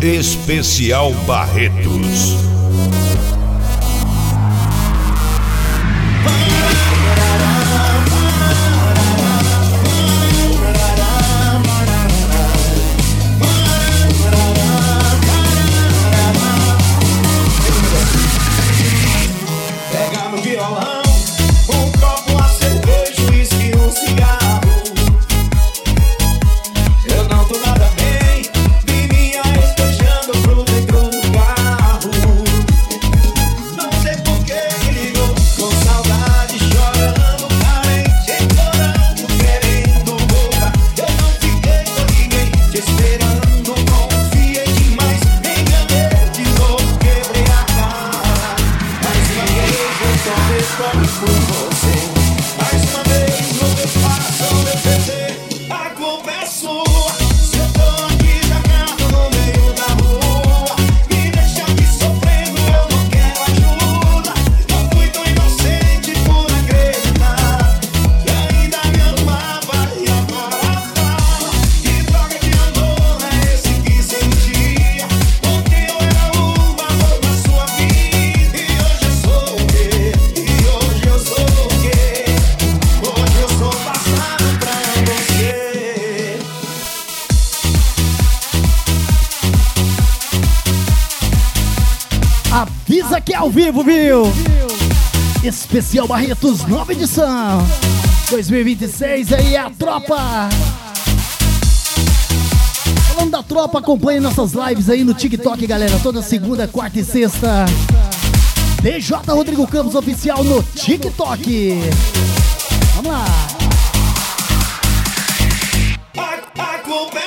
Especial Barretos. Avisa que é ao vivo, viu? Especial Barretos, nova edição 2026, aí é a tropa. Falando da tropa, acompanhe nossas lives aí no TikTok, galera. Toda segunda, quarta e sexta. DJ Rodrigo Campos Oficial no TikTok. Vamos lá.